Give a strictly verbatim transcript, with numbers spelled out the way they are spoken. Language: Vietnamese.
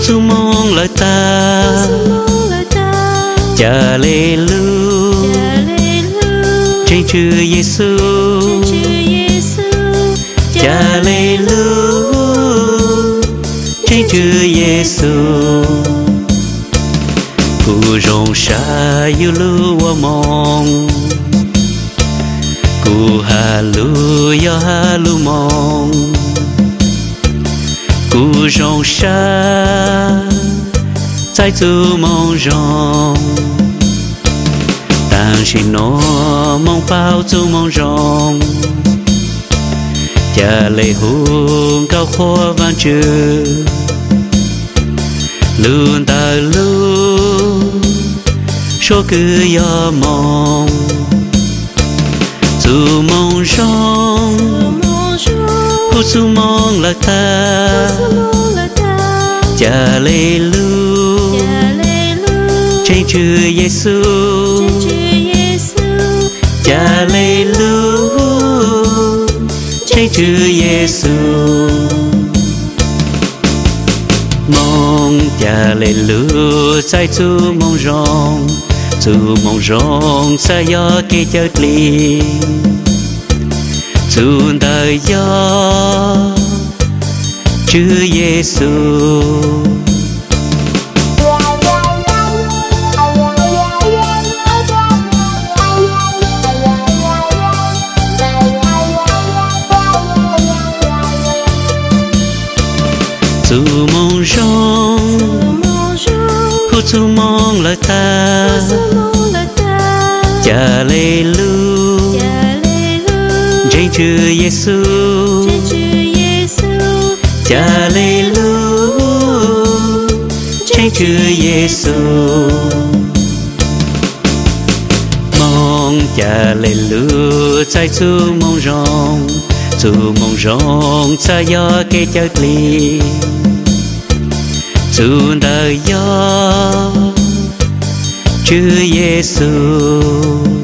Chúa mong lời ta cha lê lu trên chữ Giêsu cha lê lu trên chữ Giêsu cụ rong xa yêu lu wa mong cụ hà lu yo hà lu mong cụ rong xa在做梦中，但是我梦抱做梦中，家里红高火万折，路大路，说个要梦，做梦中，不做梦了他，家里路。trên chữ Giêsu, cha lê lu, trên chữ Giêsu, mong cha lê lu, sai chú mong rong, chú mong rong, sai gió kia chợt li, chú đời gió, chữ Giêsu. Chú mong rong, hô chú mong lời ta, cha lê lu, trên chữ Giêsu, cha lê lu, trên chữ Giêsu, mong cha lê lu, trái chú mong rong, chú mong rong, xa gió kê chợt li. Chúa đời gió chữ Giêsu.